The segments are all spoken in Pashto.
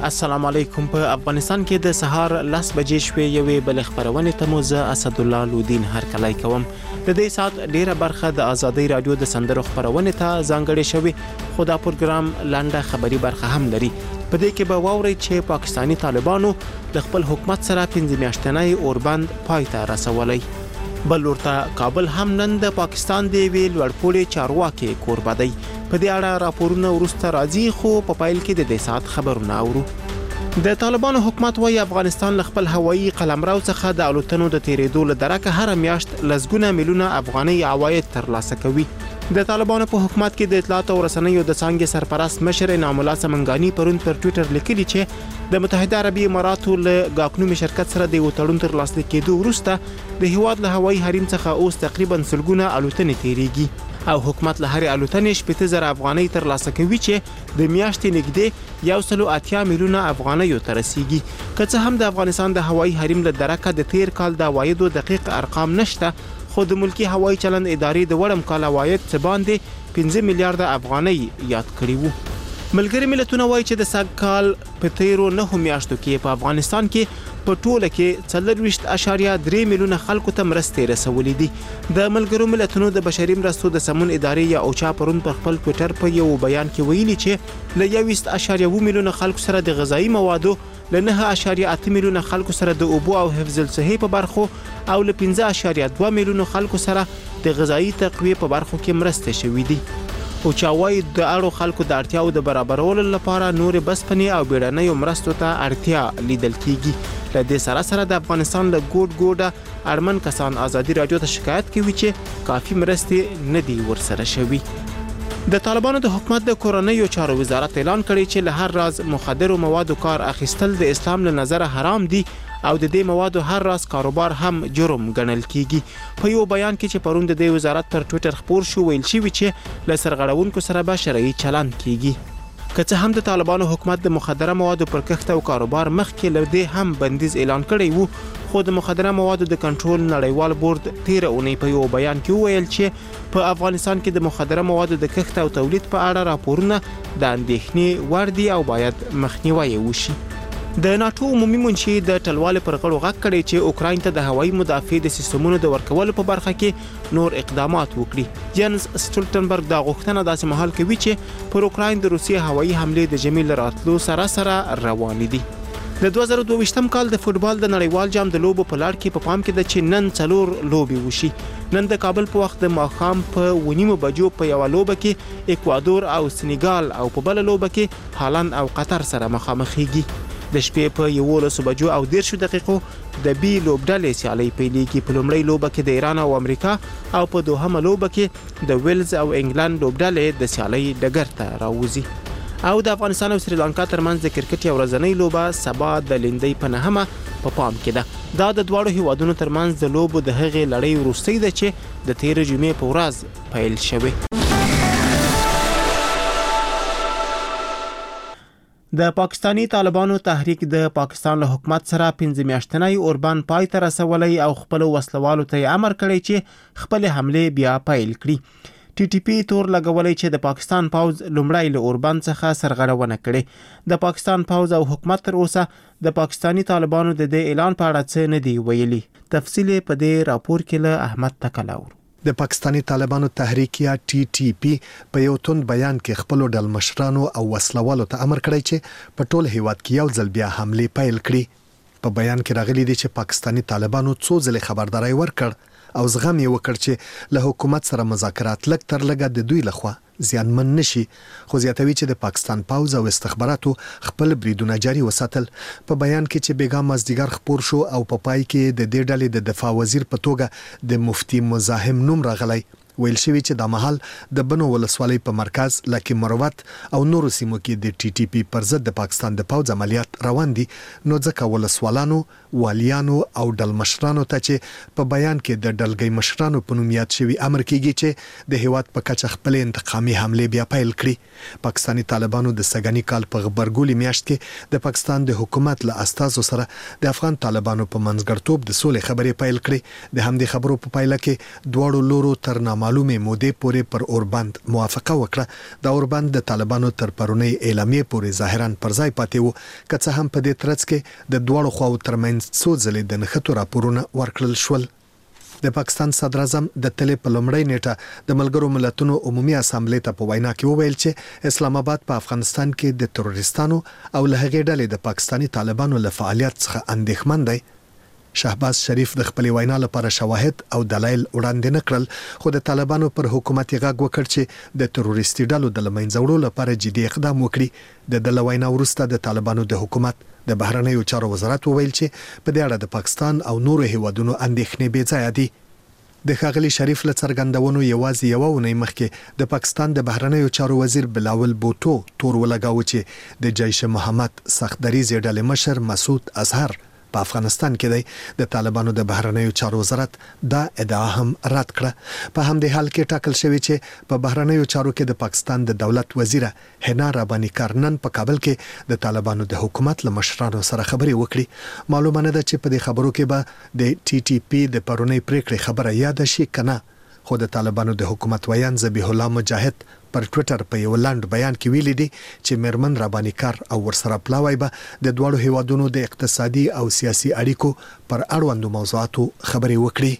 السلام علیکم. په افغانستان کې د سهار 10 بجې شوې یوې بل خبرونه ته مو زه اسد الله لودین هرکلی کوم. د دې سات ډیره برخه د آزادۍ رادیو د سندرو خبرونه ته ځانګړې شوې، خو دا پروګرام لنډه خبري برخه هم لري. په دې کې به واورئ چې پاکستانی طالبانو د خپل حکومت سره 15 میاشتنی اوربند پای ته رسولی. بل ورته کابل هم نن د پاکستان د ویل ورپوړي چارواکي کوربه دی. په دې اړه راپورونه ورسته راځي، خو په پایل کې د دې سات خبرونه اورو. د طالبانو حکومت وايي افغانستان له خپل هوایي قلمرو څخه د الوتنو د تیرېدو له درکه هر میاشت لسګونه میلیونه افغاني عواید ترلاسه کوي. د طالبانو په حکومت کې د اطلاعات او رسنیو د څانګې سرپرست مشر انعام الله سمنګانی پرون پر ټوئیټر لیکلي چې د متحده عربي اماراتو له غاکنومي شرکت سره د وټړون ترلاسه کېدو وروسته د هیواد له هوایي حریم څخه اوس تقریبا سلګونه الوتنې تیریږي او حکومت له هر الوتنې 70,000 افغانۍ ترلاسه کوي چې د میاشتې نږدې 180 میلیونه افغانۍ ته رسیږي. که څه هم د افغانستان د هوایي حریم له درکه د تیر کال د عوایدو دقیق ارقام نشته، خو د ملکی هوایي چلند ادارې د وړم کال عواید څه باندې 15 میلیارډ افغانۍ یاد کړي وو. ملګری ملتونه وایي چې د سږ کال په تیرو 9 میاشتو کې په افغانستان کې په ټوله کې 4.3 میلیونه خلکو ته مرستې رسولې دي. د ملګرو ملتونو د بشري مرستو د سمون ادارې یا اوچا پرون پر خپل ټوئیټر په یو بیان کې ویلي چې له 1.1 میلیونه خلکو سره د غذایی موادو، له 9.8 میلیونه خلکو سره د اوبو او حفظ الصحې په برخو او له 15.2 میلیونه خلکو سره د غذایی تقویه په برخو کې مرستې شوې دي. او چاوي د اړو خلکو د اړتیاو د برابرولو لپاره نور بسپنی او بیړنۍ مرستو ته اړتیا لیدل کیږي. له دې سره د افغانستان له ګوډ اړمن کسان آزادي رادیو ته شکایت کوي چې کافي مرستې نه دي ورسره شوي. د طالبانو د حکومت د کورنیو چارو وزارت اعلان کړی چې له هر راز مخدر موادو کار اخیستل د اسلام له نظر حرام دي او د دې موادو هر راز کاروبار هم جرم ګڼل کیږي. په یو بیان کې چې پرون د دې وزارت پر ټوئیټر خبر شو، ویل شوی چې له سرغړونکو سره به شرعي چلند کیږي. که څه هم د طالبانو حکومت د مخدره موادو پر کښت او کاروبار مخکې له دې هم بندیز اعلان کړی وو، خو د مخدره موادو د کنټرول نړیوال بورډ 13 اونۍ په یو بیان کې وویل چې په افغانستان کې د مخدره موادو د کښت او تولید په اړه راپورونه د اندېښنې وړ دي او باید مخنیوي وشي. د ناتو عمومي منشي د ټلوالې پر غړو غږ کړی چې اوکراین ته د هوایي مدافع د سیستمونو د ورکولو په برخه کې نور اقدامات وکړي. جنس سټولټنبرګ دا غوښتنه داسې مهال کوي چې پر اوکراین د روسیې هوایي حملې د ژمي له راتلو سره روانې دي. د 2022م کال د فوتبال د نړیوال جام د لوبو په لړ کې په پام کې ده چې نن 4 لوبې وشي. نن د کابل په وخت د ماښام په 9 بجو په یو لوبه کې اکوادور او سنیګال او په بل لوبه کې هالند او قطر سره مخامخېږي. د شپې په 11 بجو او 10 دقیقو د بي لوبډلې سیالي پیلېږي. په لومړۍ لوبه کې د ایران او امریکا او په دوهمه لوبه کې د ویلز او انګلند لوبډلې د سیالي ډګر ته راوځي. او د افغانستان او سریلانکا ترمنځ د کرکټ یو ورځنۍ لوبه سبا د لیندۍ په 9 په پام کې ده. دا د دواړو هیوادونو ترمنځ د لوبو د هغې لړۍ وروستۍ ده چې د تیر جمعې په ورځ پیل شوه. د پاکستانی طالبانو تحریک د پاکستان له حکومت سره 15 میاشتنی اوربند پای ته رسولی او خپل وسلوالو ته امر کړی چې خپل حمله بیا پیل کړي. ټي ټي پی تور لګولای چې د پاکستان پوز لومړی له اوربند څخه سرغړونه کړي. د پاکستان پوز او حکومت تر اوسه د پاکستانی طالبانو د دې اعلان په اړه څه نه دی ویلي. تفصیل په دې راپور کې له احمد تکلاور. د پاکستانی طالبانو تحریک یا ټي ټي پی په یو توند بیان کې خپل ډل مشرانو او وسلوالو ته امر کړی چې په ټول هیواد کې یو ځل بیا حمله پیل کړي. په بیان کې راغلي دي چې پاکستانی طالبانو څو ځله خبرداري ورکړ او زغم یې وکړ چې له حکومت سره مذاکرات لږ تر لږه د دوی لخوا زیانمن نشي. خو زیاتوي چې د پاکستان پوز او استخباراتو خپل بریدونه جاري وساتل. په بیان کې چې بیګا مازدیګر خبر شو او په پای کې د دې ډلې د دفاع وزیر په توګه د مفتی مزاحم نوم راغلی. ویل شوی چې د محل د بنو ولسوالۍ په مرکز لکه مروت او نورو سیمو کې د ټي ټي پی پر ضد د پاکستان د پوز عملیات روان دي. نو ځکه ولسوالانو، والیانو او ډل مشرانو ته چې په بیان کې د ډلګۍ مشرانو په نوم یاد شوی امر کیږي چې د هیواد په کچه خپل انتقامي حمله بیا پیل کړي. پاکستانی طالبانو د سګنی کال په غبرګولي میاشت کې د پاکستان د حکومت له استازو سره د افغان طالبانو په منځګړتوب د سولې خبرې پیل کړې. د همدې خبرو په پایله کې دواړو لورو تر معلومه مودې پورې پر اوربند موافقه وکړه. د اوربند د طالبانو تر پرونی اعلامیې پورې ظاهرا پر ځای پاتې وو، که څه هم په دې ترڅ کې د دواړو خواو ترمنځ څو ځلې د نښتو راپورونه ورکړل شول. د پاکستان صدر اعظم د تلې په لومړۍ نیټه د ملګرو ملتونو عمومي اسامبلې ته په وینا کې وویل چې اسلام آباد په افغانستان کې د تروریستانو او له هغې ډلې د پاکستاني طالبانو له فعالیت څخه اندېښمن دی. شهباز شریف د خپل وینا لپاره شواهد او دلایل وړاندې نه کړل، خو د طالبانو پر حکومت یې غږ وکړ چې د تروریستي ډلو د لمنځه وړلو لپاره جدي اقدام وکړي. د وینا وروسته د طالبانو د حکومت د بهرنیو چارو وزارت وویل چې په دې اړه د پاکستان او نورو هیوادونو اندېښنې بې ځایه دي. د ښاغلي شریف له څرګندونو یوازې یوه اونۍ مخکې د پاکستان د بهرنیو چارو وزیر بلاول بوټو تور ولګاوه چې د جیش محمد سختدریزې ډلې مشر مسعود اظهر په افغانستان کې دی. د طالبانو د بهرنیو چارو وزارت دا ادعا هم رد کړه. په همدې حال کې ټاکل شوی چې په بهرنیو چارو کې د پاکستان د دولت وزیره حنا رباني کارنن په کابل کې د طالبانو د حکومت له مشرانو سره خبرې وکړي. معلومه نه ده چې په دې خبرو کې به د ټي ټي پی د پرونی پریکړې خبره یاد شي کنه، خو د طالبانو د حکومت ویان ذبیح الله مجاهد پر ټوئیټر په یو لاند بیان کې ویلي دي چې میرمن رباني کار او ورسره پلاوی به د دوړو هیوادونو د اقتصادي او سیاسي اړیکو پر اړوندو موضوعاتو خبرې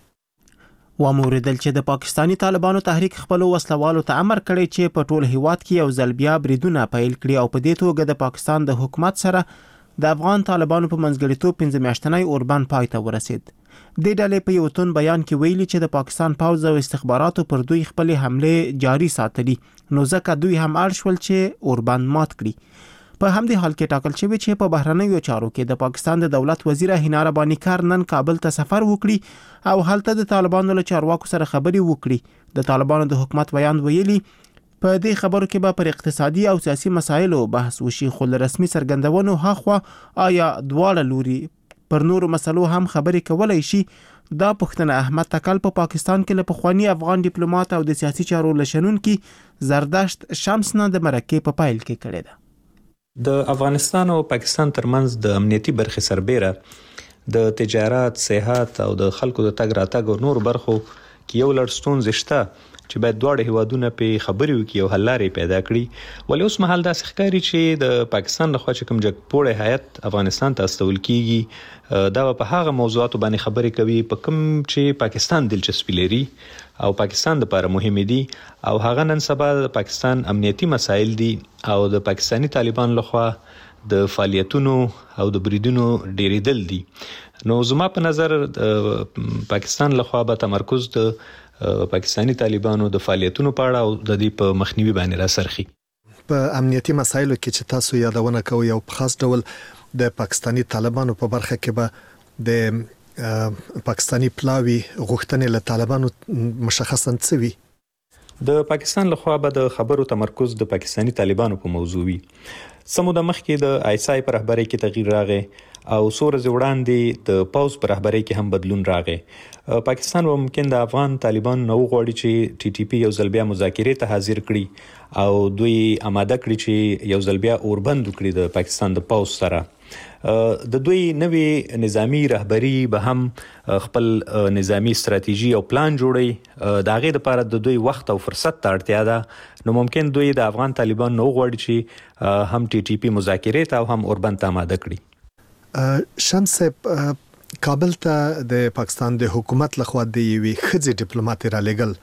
وکړي. وموردل چې د پاکستانی طالبانو تحریک خپل وسلوالو ته امر کړی چې په ټول هیواد کې یو ځل بیا بریدونه پیل کړي او په دې توګه د پاکستان د حکومت سره د افغان طالبانو په منځګړیتوب 15 میاشتنی اوربند پای ته ورسید. د ډلې په یو تون بیان کې ویلي چې د پاکستان پوځ او استخباراتو پر دوی خپل حمله جاری ساتلي، نو ځکه دوی هم اړ شول چې اوربند مات کړي. په همدې حال کې ټاکل شوی چې په بهرنیو چارو کې د پاکستان د دولت وزیره حنا رباني کار نن کابل ته سفر وکړي او هلته د طالبانو له چارواکو سره خبرې وکړي. د طالبانو د حکومت بیان ویلي په دې خبرو کې به پر اقتصادي او سیاسي مسایلو بحث وشي، خو له رسمي څرګندونو هاخوا آیا دواړه لوري پر نورو مسلو هم خبرې کولای شي. دا پښتنه احمد تکل په پاکستان کې له پخوانی افغان ډیپلوماټ او د سیاسي چارو لشنونکي زردشت شمس نه د مرکې په پایل کې کړی ده. د افغانستان او پاکستان ترمنځ د امنیتي برخې سربېره د تجارت، صحت او د خلکو د تګ راتګ او نور برخو کې یو لړ ستونزې شته چې باید دواړه هیوادونه په خبرې وکړي او حل لارې پیدا کړي. ولې اوس مهال داسې ښکاري چې د پاکستان لخوا چې کوم جګپوړی هیات افغانستان ته استول کیږي دا په هغه موضوعاتو باندې خبرې کوي په کوم چې پاکستان دلچسپي لري او پاکستان لپاره مهم دي او هغه نن سبا د پاکستان امنیتي مسایل دي او د پاکستانی طالبان لخوا د فعالیتونو او د بریدونو ډیریدل دي. نو زما په نظر پاکستان لخوا به تمرکز د پاکستانی طالبانو د فعالیتونو په اړه او د دې په مخنیوي باندې راسرخي. په امنیتي مسایلو کې چې تاسو یادونه کوئ او په خاص ډول د پاکستانی طالبانو په برخه کې به د پاکستانی پلاوی غوښتنې له طالبانو مشخصاً څه وي؟ د پاکستان لخوا به د خبرو تمرکز د پاکستانی طالبانو په موضوع وي. سمو د مخکې د آیسای پر رهبری کې تغییر راغی او څو ورځې وړاندې د پوز پر رهبری کې هم بدلون راغی. پاکستان و ممکن د افغان طالبان نو غواړي چې ټي ټي پی یو ځل بیا مذاکرې ته حاضر کړي او دوی آماده کړي چې یو ځل بیا اوربند وکړي د پاکستان د پوز سره. د دوی نوې نظامی رهبری به هم خپل نظامی ستراتیژي او پلان جوړي. د هغې لپاره د دوی وخت او فرصت ته اړتیا ده. نو ممکن دوی د افغان طالبان نو غواړي چې هم ټي ټي پی مذاکرې ته او هم اوربند ته آماده کړي. شمس کابل ته د پاکستان د حکومت لخوا د یوې ښځې ډیپلوماټ را لېږل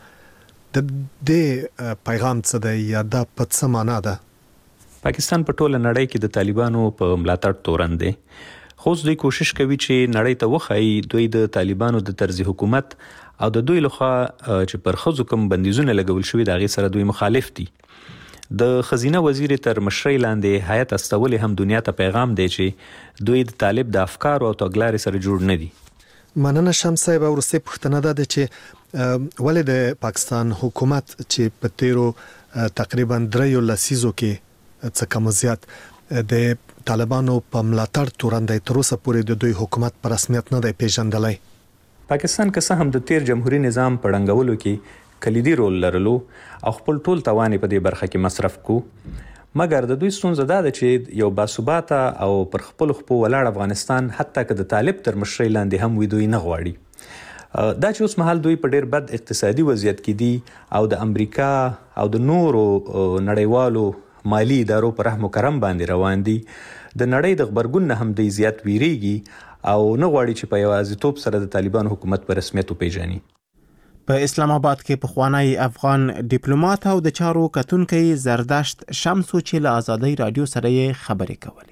د پیغام څه دی یا دا په څه معنا ده؟ پاکستان په ټوله نړۍ کې د طالبانو په ملاتړ تورن دی، خو دوی کوشش کوي چې نړۍ ته وښایي دوی د طالبانو د طرز حکومت او د دوی لخوا چې پر ښځو کوم بندیزونه لګول شوي د هغې سره دوی مخالف دي. د خزینه وزیر تر مشرۍ لاندې هیات استولې هم دنیا ته پیغام دی چې دوی د طالب د افکار او تګلارې سره جوړ نه دي. مننه شمس صاحب. وروستۍ پوښتنه ده چې ولې د پاکستان حکومت چې په تیرو تقریبا 3 لسیزو کې څه کم زیات د طالبانو په ملاتړ تورن دی، تر اوسه پورې د دوی حکومت په رسمیت نه دی پیژندلی. پاکستان که څه هم د تیر جمهوریت نظام په ړنګولو کې کلیدي رول لرلو او خپل ټول توان په دې برخه کې مصرف کو، مګر د دوی ستونزه دا ده چې یو باثباته او پر خپل خپو ولاړ افغانستان حتی که د طالب تر مشرۍ لاندې هم وي دوی نه غواړي. دا چې اوس مهال دوی په ډیر بد اقتصادي وضعیت کې دي او د امریکا او د نورو نړیوالو مالی ادارو پر رحم و کرم باندې روان دي، د نړۍ د غبرګون نه هم دوی زیات ویریږي او نه غواړي چې په یوازیتوب سره د طالبانو حکومت په رسمیت وپیژني. په اسلام آباد کې پخوانی افغان ډیپلوماټ او د چارو کتونکي زردشت شمسو چې له آزادۍ رادیو سره یې خبرې کولې.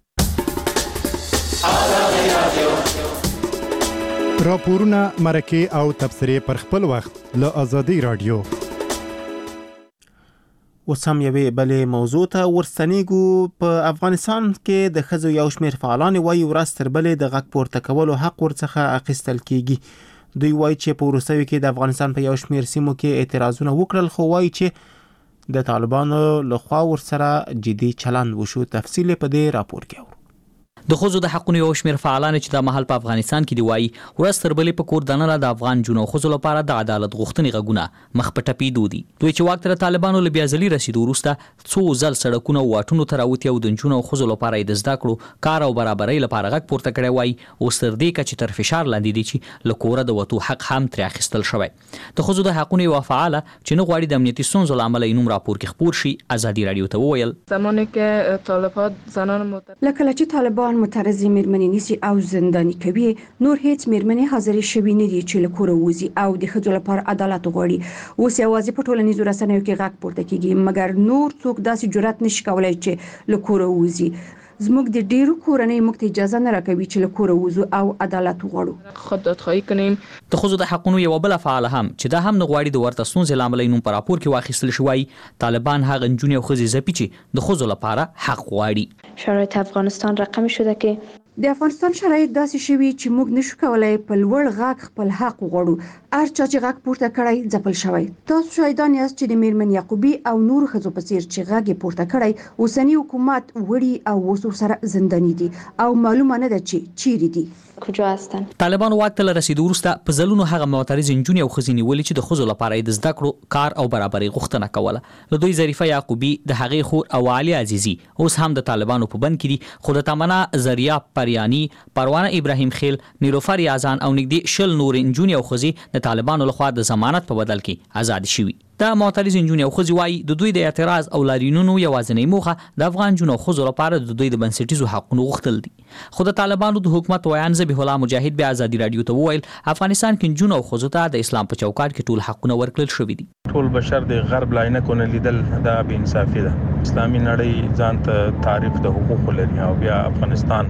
راپورونه، مرکې او تبصرې پر خپل وخت له آزادۍ رادیو. وسم یوې بلې موضوع ته ورستنیږو. په افغانستان کې د ښځو یو شمېر فعالان وایي ورځ تر بلې د غږ پورته کولو حق ورڅخه اخیستل کیږي. دوی وایي چې په وروستیو کې د افغانستان په یو شمېر سیمو کې اعتراضونه وکړل، خو وایي چې د طالبانو لخوا ورسره جدي چلند وشو. تفصیل په دې راپور کې د ښځو د حقونو یو شمېر فعالان چې د مهال په افغانستان کې دی وایي ورځ تر بلې په کور دننه د افغان جنو ښځو لپاره د عدالت غوښتنې غږونه مخ په ټپېدو دي. دوی چې واک ته د طالبانو له بیا ځلي رسېدو وروسته څو ځل سړکونه او واټونو ته راوتي او د نجونو او ښځو لپاره یې د زده کړو، کار او برابرۍ لپاره غږ پورته کړی وایي اوس تر دې کچې تر فشار لاندې دي چې له کوره د وتو حق هم ترې اخیستل شوی. د ښځو د حقونو یوه فعاله چې نه غواړي د امنیتي ستونزو له امله یې نوم راپور کې خپور شي ازادي راډیو ته وویل زمانی که طالبان زنان لکه چې طالبان مترضی میرمنې نیسي او زنداني کوي، نور هیڅ میرمنې حاضرې شوي نه دي چې له کوره وځي او د ښځو لپاره عدالت وغواړي. اوس یوازې په ټولنیزو رسنیو کې غږ پورته کیږي، مګر نور څوک داسې جرأت نشي کولای چې له کوره وځي. زموږ د ډیرو کورنۍ موږ ته اجازه نه راکوي چې له کوره وځو او عدالت وغواړو. خود دادخواهی کنیم. د ښځو د حقونو یوه بله فعاله هم چې دا هم نه غواړي د ورته ستونزې له امله یې نوم په راپور کې واخیستل شي وایي طالبان هغه نجونې او ښځې ځپي چې د ښځو لپاره حق غواړي. شرایط افغانستان رقمی شده که د افغانستان شرایط داسې شوي چې موږ نشو کولای په لوړ غږ خپل حق وغواړو. هر چا چې غږ پورته کړی ځپل شوی. تاسو شاهدان یاست چې د میرمن یعقوبی او نور ښځو په څیر چې غږ یې پورته کړی اوسنی حکومت وړي او اوس ورسره زنداني دي او معلومه نه ده چې چیرې دي. کجا هستن؟ طالبانو واک ته له رسېدو وروسته په ځلونو هغه معترضې نجونې او ښځې نیولې چې د ښځو لپاره یې د زده کړو، کار او برابرۍ غوښتنه کوله. له دوی ظریفه یعقوبی، د هغې خور او علي عزیزي اوس هم د طالبانو په بند کې دي، خو د تمنا زریاب پریانی، پروانه ابراهیم خیل، نیلوفر یازان او نږدې 20 نور نجونې او ښځې د طالبانو لخوا د ضمانت په بدل کې آزاد شوي. دا معترض نجونې او ښځې وایي د دوی د اعتراض او لاریونونو یوازینۍ موخه د افغان جنو ښځو لپاره د دوی د بنسټیزو حقونو غوښتل دي. خو د طالبانو د حکومت ویان ذبیح الله مجاهد بیا آزادي راډیو ته وویل افغانستان کې جنو او ښځو ته د اسلام په چوکاټ کې ټول حقونه ورکړل شوي دي. ټول بشر د غرب لاینکونه لیدل دا بې انصافي ده. اسلامي نړۍ ځان ته تعریف د حقوقو لري او بیا افغانستان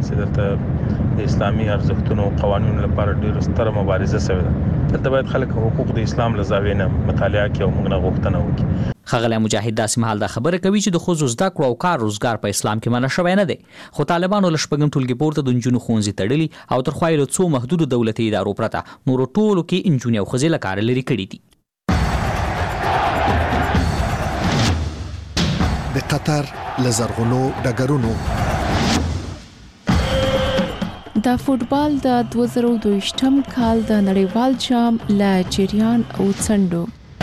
چې د اسلامي ارزښتونو او قوانینو لپاره ډېر ستره مبارزه شوې ده. دلته باید خلک حقوق د اسلام له زاویې نه مطالعه کړي او موږ نه غوښتنه وکړي. ښاغلی مجاهد داسې مهال دا خبره کوي چې د ښځو زده کړو او کار روزګار په اسلام کې منع شوی نه دی، خو طالبانو له شپږم ټولګي پورته د نجونو ښوونځي تړلي او تر خوا یې له څو محدودو دولتي ادارو پرته نورو ټولو کې نجونې او ښځې له کاره لرې کړي دي. د قطر له زرغونو ډګرونو د فوټبال د 2022م کال د نړیوال جام له جریان او څنډو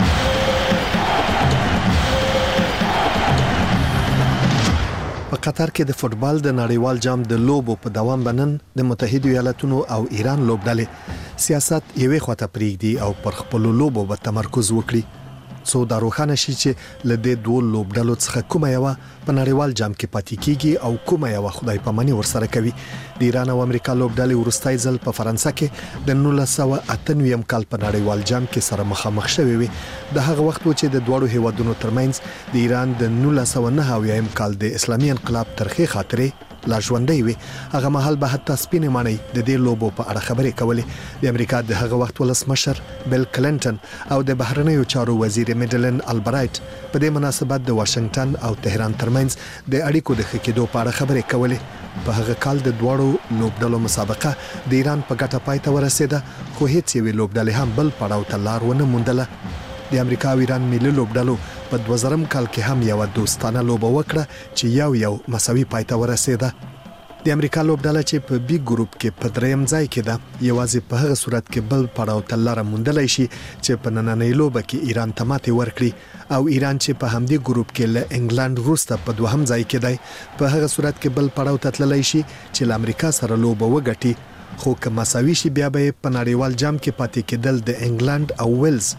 په قطر کې د فوټبال د نړیوال جام د لوبو په دوام بنن د متحده ایالاتونو او ایران لوبډلې سیاست یوې خواته پریږدي او پر خپل لوبو به تمرکز وکړي. څو دا روښانه شي چې له دې دوه لوبډلو څخه کومه یوه په نړیوال جام کې پاتې کیږي او کومه یوه خدای پاماني ورسره کوي. د ایران او امریکا لوبډلې وروستی ځل په فرانسه کې د 1998 کال په نړیوال جام کې سره مخامخ شوې وي. د هغه وخت و چې د دوړو هیوادونو ترمنځ د ایران د 1999 کال د اسلامي انقلاب ترخې خاطرې لا ژوندۍ وي. هغه مهال به حتی سپینې ماڼۍ د دې لوبو په اړه خبرې کولې. د امریکا د هغه وخت ولسمشر بیل کلینټن او د بهرنیو چارو وزیر میډلین البرایټ په دې مناسبت د واشنگټن او تهران ترمنځ د اړیکو د ښه کېدو په اړه خبرې کولې. په هغه کال د دوړو لوبډلو مسابقه د ایران په ګټه پای ته ورسېده، خو هیڅ یوې لوبډلې هم بل پړاو ته لار ونه موندله. د امریکا او ایران ملي لوبډلو په 2000 کال کې هم یو دوستانه لوبه وکړه چې یو مساوي پای ته ورسېده. د امریکا لوبډله چې په بي ګروپ کې په دریم ځای کې ده یوازې په هغه صورت کې بل پړاو ته لار موندلای شي چې په نننۍ لوبه کې ایران ته ماتې ورکړي او ایران چې په همدې ګروپ کې له انګلند وروسته په دوهم ځای کې دی په هغه صورت کې بل پړاو ته تللی شي چې له امریکا سره لوبه وګټي. خو که مساوي شي بیا به په نړیوال جام کې پاتې کېدل د انګلند او ویلز